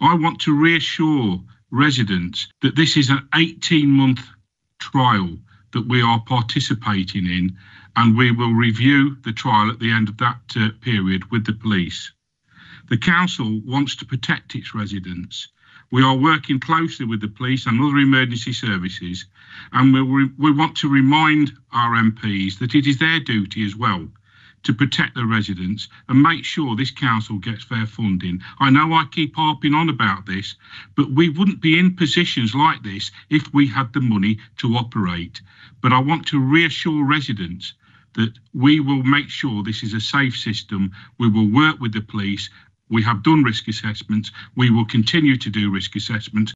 I want to reassure residents that this is an 18-month trial that we are participating in, and we will review the trial at the end of that period with the police. The council wants to protect its residents. We are working closely with the police and other emergency services, and we want to remind our MPs that it is their duty as well to protect the residents and make sure this council gets fair funding. I know I keep harping on about this, but we wouldn't be in positions like this if we had the money to operate. But I want to reassure residents that we will make sure this is a safe system. We will work with the police. We have done risk assessments. We will continue to do risk assessments.